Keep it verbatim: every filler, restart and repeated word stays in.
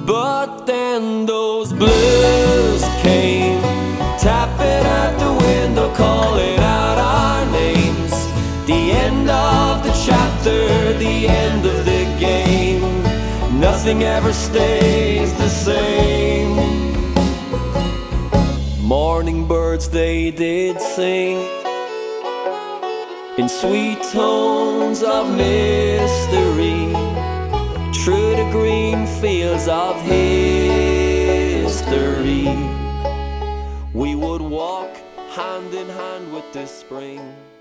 But then those blues came, tapping at the window, calling out our names. The end of the chapter, the end of the game. Nothing ever stays the same. Morning birds they did sing in sweet tones of mystery, through the green fields of history. We would walk hand in hand with the spring.